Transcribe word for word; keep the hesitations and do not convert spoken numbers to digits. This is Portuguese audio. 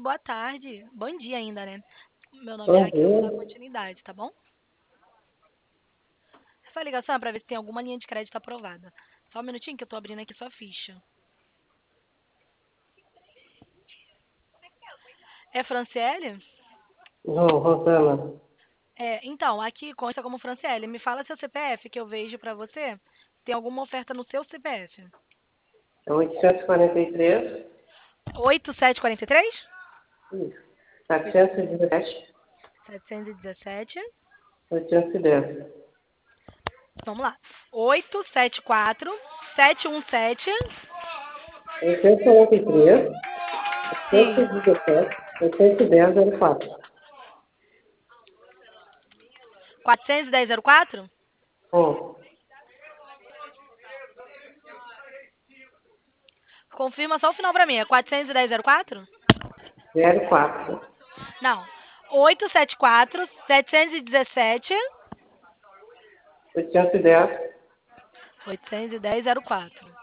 boa tarde. Bom dia ainda, né? Meu nome é Bom Raquel, vou dar dia. continuidade, tá bom? Essa ligação é pra ver se tem alguma linha de crédito aprovada. Só um minutinho que eu tô abrindo aqui sua ficha. É Franciele? Não, Rosana. É, então, aqui consta como Franciele. Me fala seu C P F que eu vejo pra você. Se tem alguma oferta no seu C P F. É oitocentos e quarenta e três. oito sete quatro três? Isso. setecentos e dezessete. setecentos e dezessete. oitocentos e dez. Vamos lá. oito sete quatro sete um sete. oitocentos e quarenta e três. Sim. oitocentos e dezessete. oitocentos e dez zero quatro. quatrocentos e dez zero quatro? Bom, Confirma só o final pra mim. É quatrocentos e dez zero quatro? zero quatro. Não. oito sete quatro sete um sete. oitocentos e dez. oitocentos e dez zero quatro.